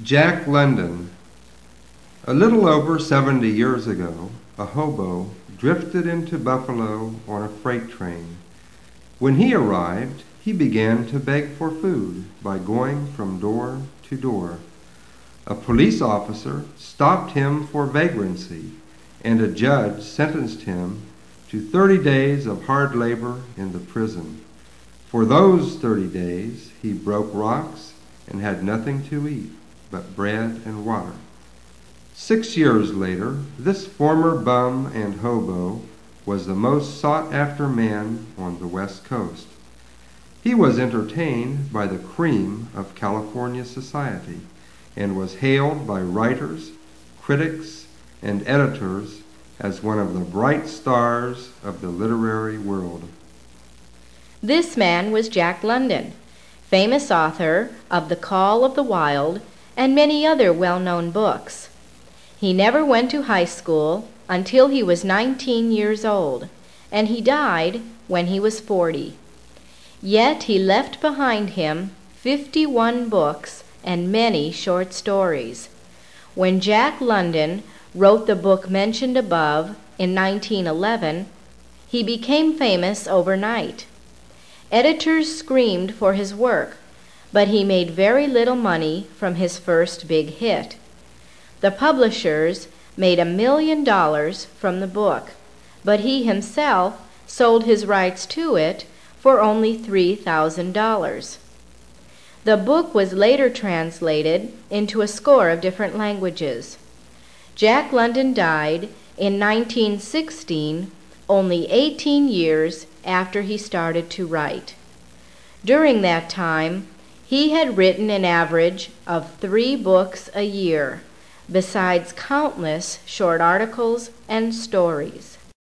Jack London. A little over 70 years ago, a hobo drifted into Buffalo on a freight train. When he arrived, he began to beg for food by going from door to door. A police officer stopped him for vagrancy, and a judge sentenced him to 30 days of hard labor in the prison. For those 30 days, he broke rocks and had nothing to eat but bread and water. 6 years later, this former bum and hobo was the most sought-after man on the West Coast. He was entertained by the cream of California society and was hailed by writers, critics, and editors as one of the bright stars of the literary world. This man was Jack London, famous author of The Call of the Wild and many other well-known books. He never went to high school until he was 19 years old, and he died when he was 40. Yet he left behind him 51 books and many short stories. When Jack London wrote the book mentioned above in 1911, he became famous overnight. Editors screamed for his work, but he made very little money from his first big hit. The publishers made $1 million from the book, but he himself sold his rights to it for only $3,000. The book was later translated into a score of different languages. Jack London died in 1916, only 18 years after he started to write. During that time, he had written an average of 3 books a year, besides countless short articles and stories.